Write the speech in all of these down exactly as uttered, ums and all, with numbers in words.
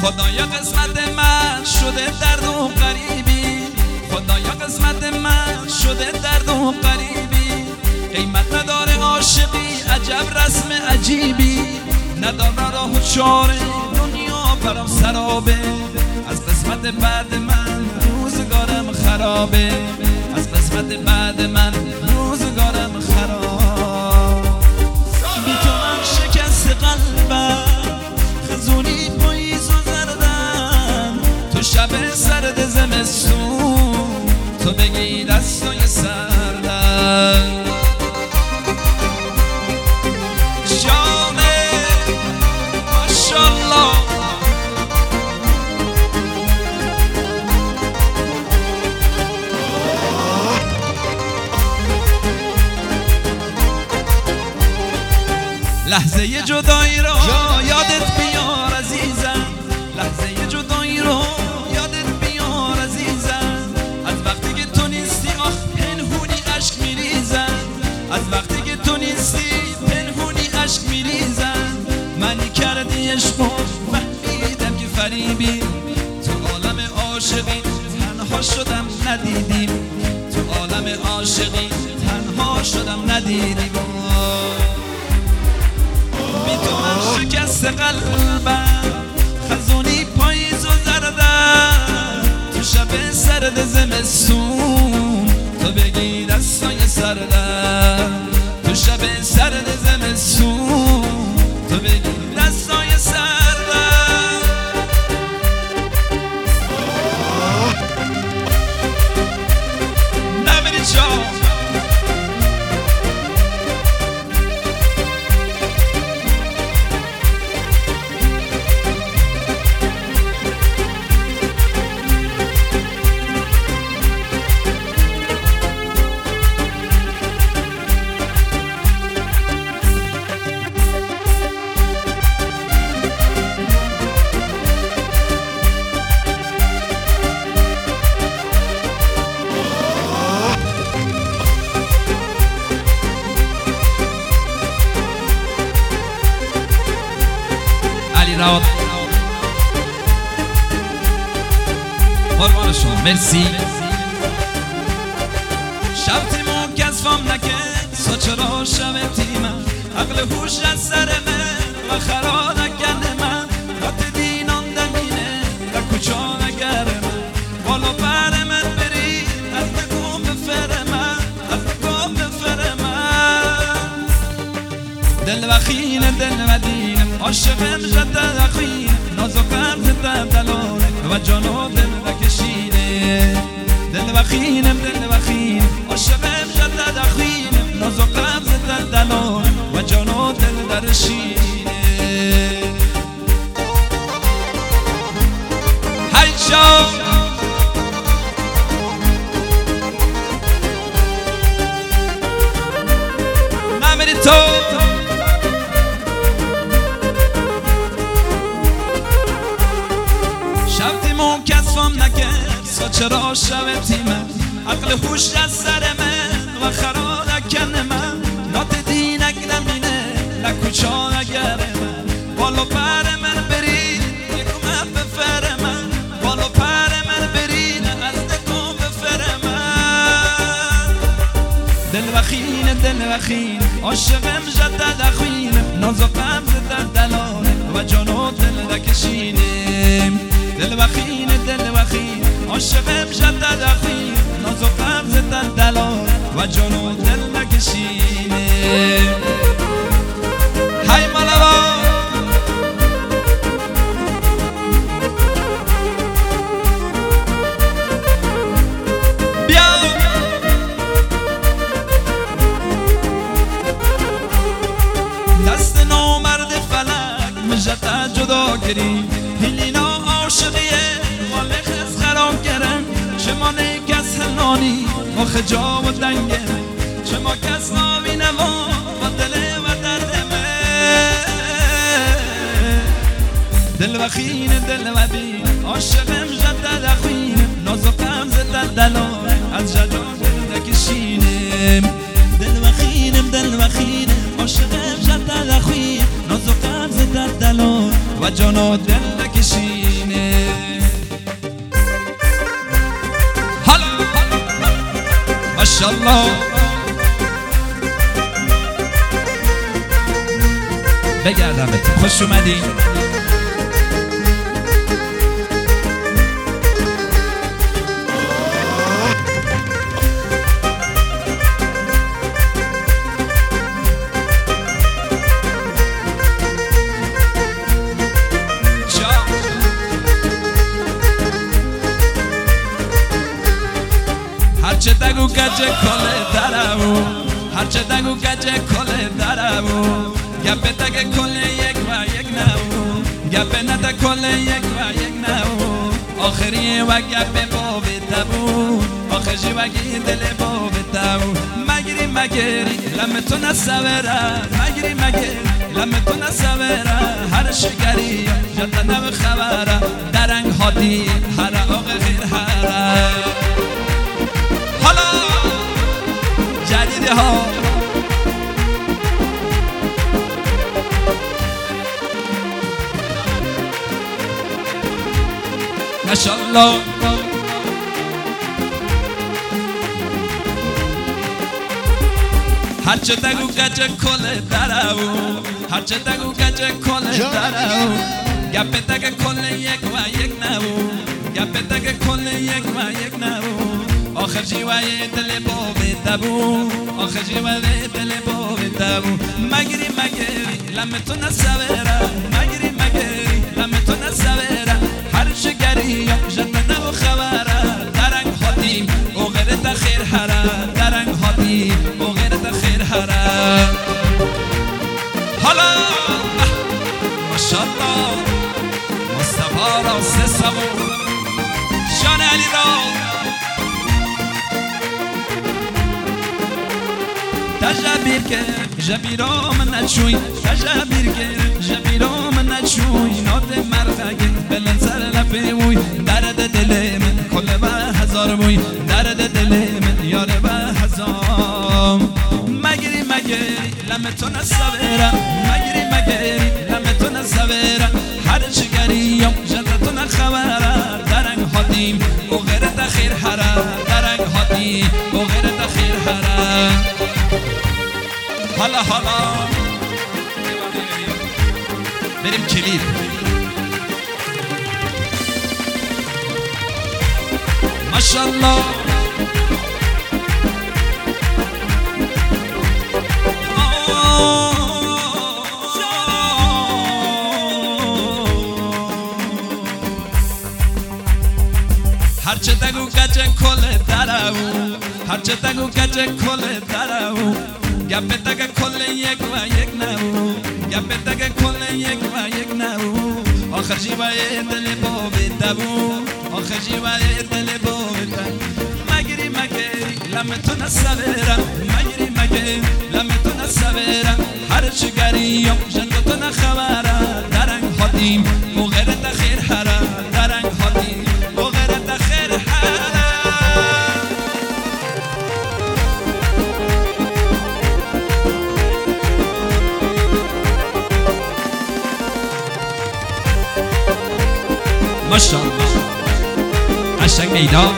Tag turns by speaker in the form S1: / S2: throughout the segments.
S1: خدایا قسمت من شده درد و غریبی، خدایا قسمت من شده درد و غریبی. قیمت نداره عاشقی، عجب رسم عجیبی، نداره راه و چاره، دنیا برام سرابه. از قسمت بعد من روزگارم خرابه، از قسمت بعد من روزگارم خراب. بی تو من شکست قلبم، خزونی پاییز و زردم، تو شب سرد زمستون، تو بگی دستای سردم. جانه ماشالله لحظه جدایی رو یادت بیار عزیزم، لحظه جدایی رو یادت بیار عزیزم. از وقتی که تو نیستی آخ پنهونی عشق میریزم، از وقتی که تو نیستی پنهونی عشق میریزم. منی کردی عشق و فهمیدم که فریبی، تو عالم عاشقی تنها شدم ندیدیم، تو عالم عاشقی تنها شدم ندیدیم. بی تو من شکست قلبم، خزونی پاییز و زردم، تو شب سرد زمستون، تو بگی دستای سردم، تو شب سرد زمستون، تو بگی دستای سردم. نمیری جا راد قربان شما مرسی. شب تیمون کس فام نکن سا چرا شب تیمم، عقل هوش از سر من و خرا نکنه من، رات دینان دمینه و کچا نگره من. بالا پر من بری از نگم بفره من، از نگم بفره من. دل وخینه دل ودینه عاشقم جدد اخوینه، نازکم زده دلانه و جانو دل بکشینه. دل وخینم دل وخینه عاشقم جدد اخوینه، نازکم زده دلانه و جانو دل درشینه. هی شو نمیری تو کس فام نکرد سا چرا شب تیمم، عقل هوش از سر من و خرا نکنه من. نات دینک نمینه لکوچا نگره من، بالا پر من برید یکم بفره من، بالا پر من برید از نکم بفره من. دل وخینه دل وخینه عاشقم جدد اخوینه، نازکم زده دلانه و جانو دل نکشینه. دل وخینه دل وخینه عاشقم جدد اخوینه، نازکم زده دلانه و جانو دل نکشینه. های مالوا بیا دست نامرد فلک مجدد جدا کری، هلینا عاشقیه مال خز خراب کردن. شما نیکس هنانی و خجا و دنگه، شما کس نابینه و دل و دردمه. دل وخینه دل و بین عاشقم جدد اخوینه، نازکم زده دلانه از جدا دل نکشینه. دل وخینم دل وخینه عاشقم جدد اخوینه، نازکم زده دلانه و جان و دل کشینه حالا ماشاءالله بگردمت خوش اومدی هرچه دگو گجه کله درمو هرچه دگو گجه کله درمو گپه دگه کله یک و یک نمو گپه نده کله یک و یک نمو آخری و گپه بابی تبو آخری و گی دل بابی تبو مگری مگری لمتو نسوره مگری مگری لمتو نسوره هر شگری جتا نو خبره درنگ هادی هر آق غیر هره حالا جدیده ها ماشاءالله هرچه دگو گجه کله درو هرچه دگو گجه کله درو گپه دگه کله یک و یک نو گپه دگه کله یک و یک نو آخر جیوه دل بابی تبو آخر جیوه دل بابی تبو مگری مگری لمتو نسوره مگری مگری لمتو نسوره هر شگری جنه و خبره درنگ هاتیم و غیرت خیر هره درنگ هاتیم و غیرت خیر هره حالا ماشاءالله مصطفی را سه سبو شان علی را تجابیر که جبیرام نچوی تجابیر که جبیرام نچوی نات مرخگه بلند سر لپه موی درد دل من کل به هزار موی درد دل من یار به هزار مگری مگری لمتو نسوره مگری مگری لمتو نسوره هر چگریم جدتو نخبره درنگ هاتیم و غیرت خیر هره درنگ هاتیم و غیرت خیر هره حالا حالا بریم کلید ماشاءالله هرچه دگو گجه کله درو هرچه دگو گجه کله درو گپه دگه کله یک و یک نو گپه دگه کله یک و یک نو آخر جیوه دل بابی تبو آخر جیوه دل بابی تبو مگری مگری لمتو نسوره مگری مگری لمتو نسوره هر چگریم جنتو نخبره درنگ هاتیم و غیرت خیر هره درنگ هاتیم و غیرت خیر هره ماشاءالله قشنگ میدان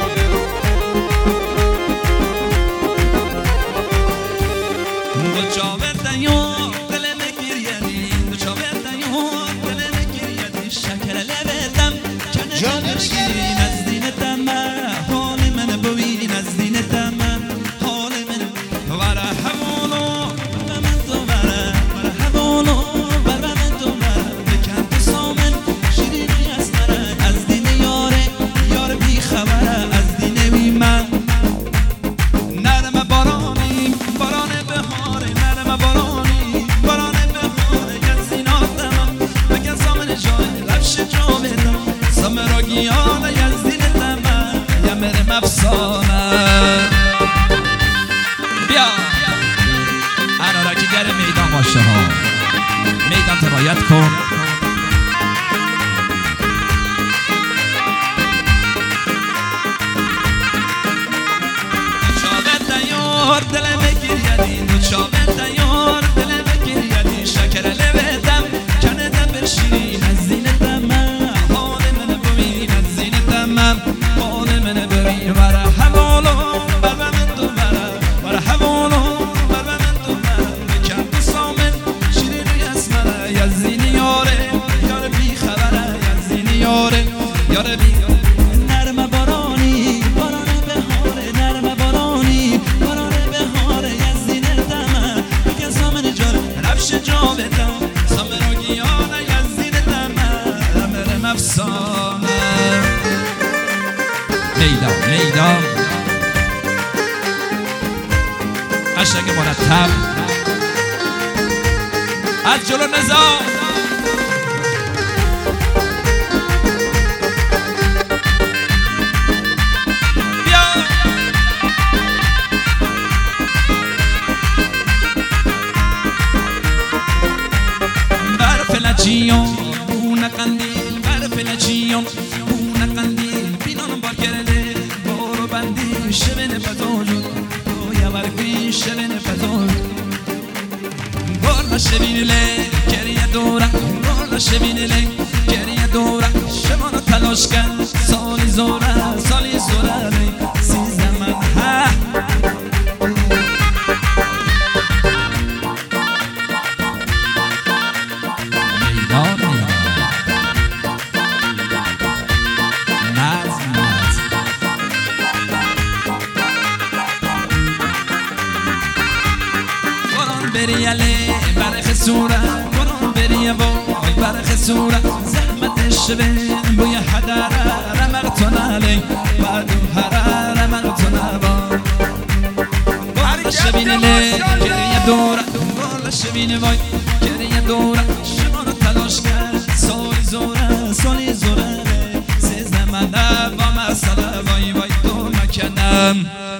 S1: دو چاور دیون دل مگیریدی دو چاور دیون دل مگیریدی شکر لبتم کنه بشگیری نزدینتم حال من بویلی نزدینتم حال من وره همونو و من تو وره وره همونو وره من تو وره بکن تو سامن شیرینی از نره از دین یاره یار بی خبره از دین وی من نرم بارانی باران بهاره نرم بارانی باران بهاره یزدیناتم بگن سامن جای لبش جا بدم سامراگیان یزدینتم یمرم افسانه بیا انارکیگر میدان باشه ها میدان تبایت کن دل بگیریدی دو چاوه دیار دل بگیریدی شکر لبتم کنه دم برشینی میدان قشنگ مرتب از جلو نظام Cion, una candil, barfe la cion, una candil, pinon barkerele, boro bandi, shevene patojo, toya barfi, shevene patojo. Gorla shevinile, keriya dora, gorla shevinile, keriya dora, shemano taloshka, soli zora, soli zora, si zaman ha. بریاله برخ سورا برون بریا وای برخ سورا زحمت شبه بوی حدارا رمقتنا لی بعدو حرارا رمقتنا با گل شبینه لی کریا دورا گل شبینه وای کریا دورا شمانو تلاش کرد سالی زورا سالی زورا لی سیزده من با مسئله وای وای تو مکنم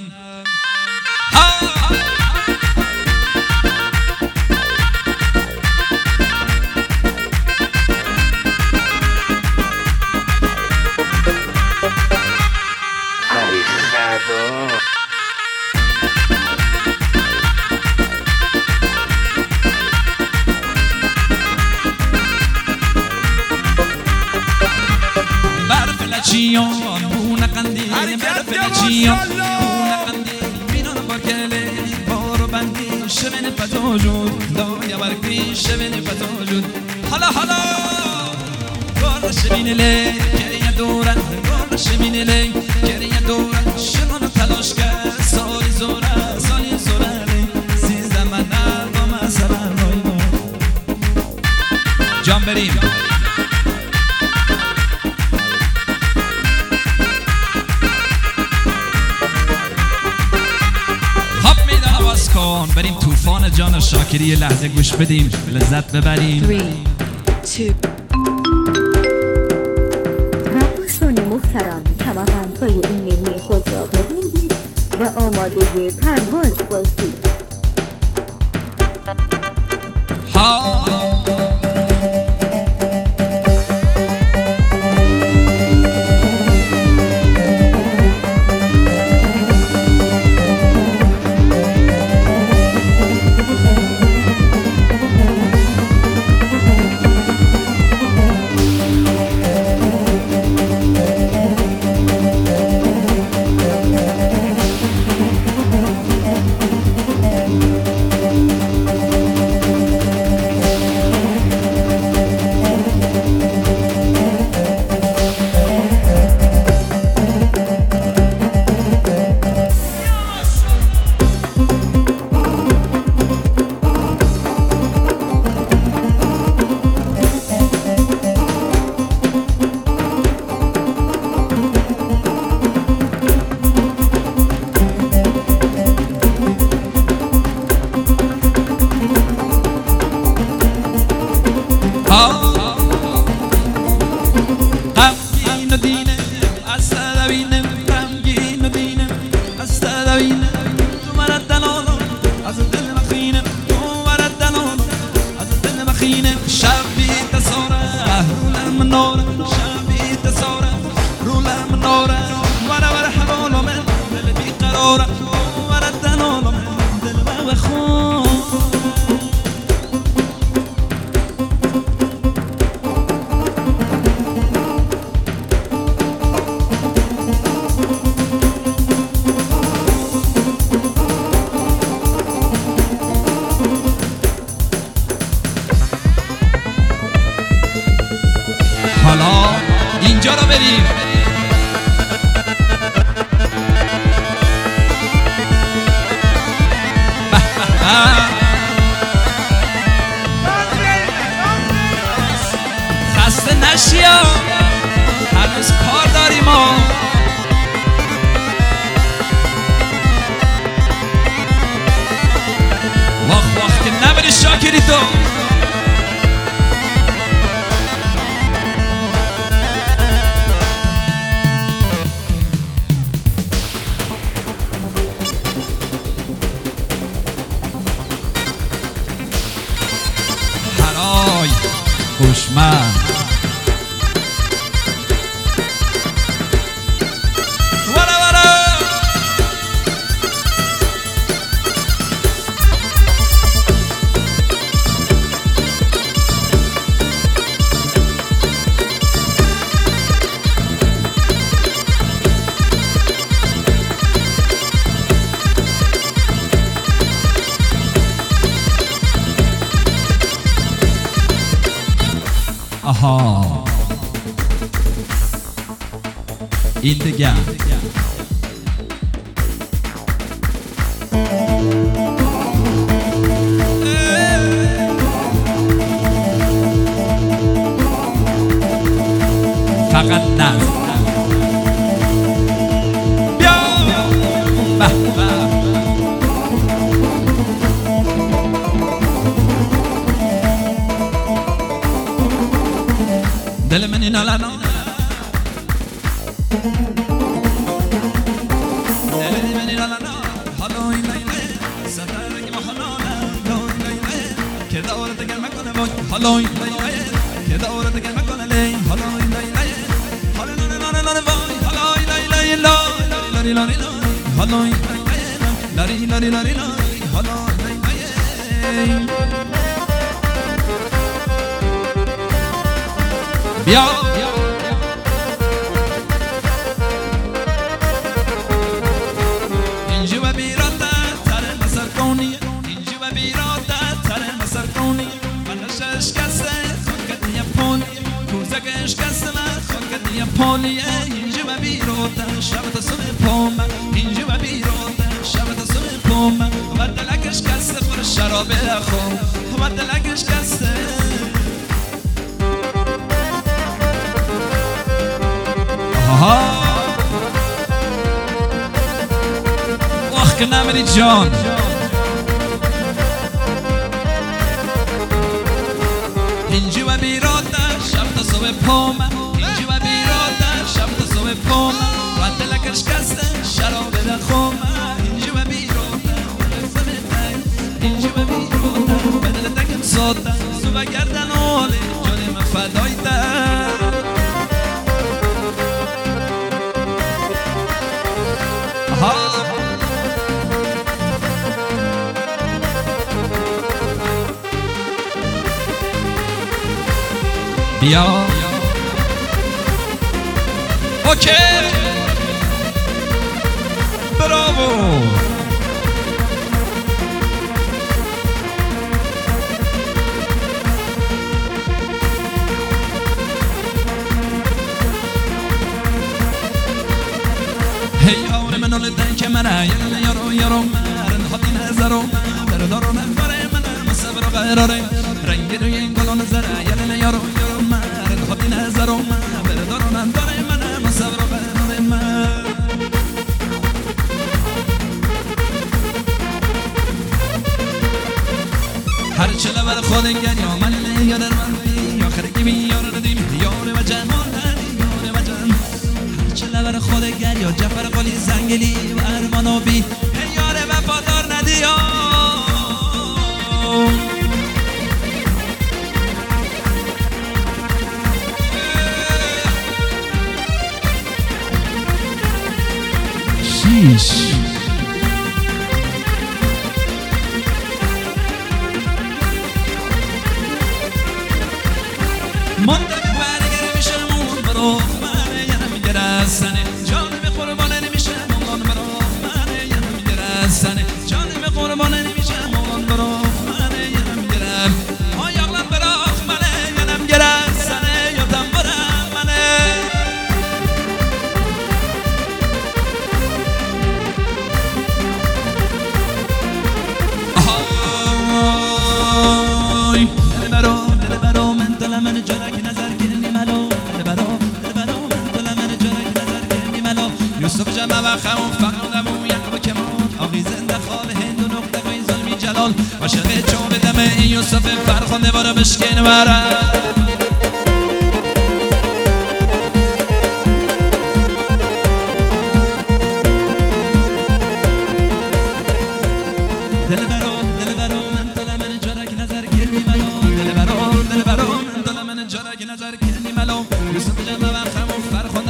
S1: Cion, una candil, barfe la cion, una candil, pinon barkele, boro bandi, shevene patojud, doya barfi, shevene patojud. Hala hala, gorla shevinile, keriya dora, gorla shevinile, keriya dora, shemano taloshka, soli zora, soli zora le, si zamana ba masala noy. Can بریم. بریم طوفان جان شاکری یه لحظه گوش بدیم لذت ببریم.
S2: دوستان محترم کمربندهای ایمنی خود را ببندید و آماده پرواز باشید.
S1: ها حالا اینجا رو بریم. خسته نشیا هنوز کار داریم ما. خوشمند ورا ورا آها این دیگه فقط نه بیا به به دل من اینا لنا دل من اینا لنا حالا این لیله سفرگی ما حالا لیله که دورت گرم کنه وای حالا این لیله که دورت گرم کنه لی حالا این لیله حالا لانه لانه لانه وای حالا این لیله لاری لاری لاری حالا این لیله لاری لاری لاری لاری حالا این لیله بیا اینجا و بیراده تره مسر کنی اینجا و بیراده تره مسر کنی منش اشکسته خود کدی پولی کوزک اشکسته خود کدی پولی اینجا و بیراده شب تا صبح پوم اینجا و بیراده شب تا صبح پوم و دلک اشکسته خور شراب خو و دلک اشکسته واه که نمیری جان اینجا و بیراده شب تا صبح پوم اینجا و بیراده شب تا صبح پوم و دلکش کسته شراب دخوم اینجا و بیراده اینجا و بیراده بدل دکم ساده صبح گردن آله جان من فدای ده بیا اوکی براوو هی آور من ولدن که منه یلن یارو یارو مرن خاطی نظرو بردارو نفره منه مصبر و قراره رنگی روی این گلو نظره یلن یارو یارو مرن خاطی نظرو بردارو نفره منه مصبر و قراره من هر چله بر خود انگن یا من یا در من بی یا خرگی بی یا ردیم یار و جمال یار و جمال هر چله بر خود انگن یا جفر قلی زنگلی و ارمانو بی یار وفادار ندیا شیش من برگر میشم اون برو من یم گرسنه جان به قربان نمیشم اون برو من یم گرسنه جان به قربان نمیشم اون برو من یم گرم آیاغلم برو من یم گرسنه یادم برم من آهای دل برو دل برو من دل من جرک نظر کنی ملو دل برو دل برو من دل من جرک نظر کنی ملو یوسف جمع و خون فقر نبو یک و کمان آقی زنده خواب هند و نقطه قوی ظلمی جلال عاشق چوب دمه این یوسف فرخنده بارا بشکن برم دل برو دل برو من دل من جرک نظر کنی ملو دل برو دل برو من دل من کنی ملو یوسف جمع و خمو فرخون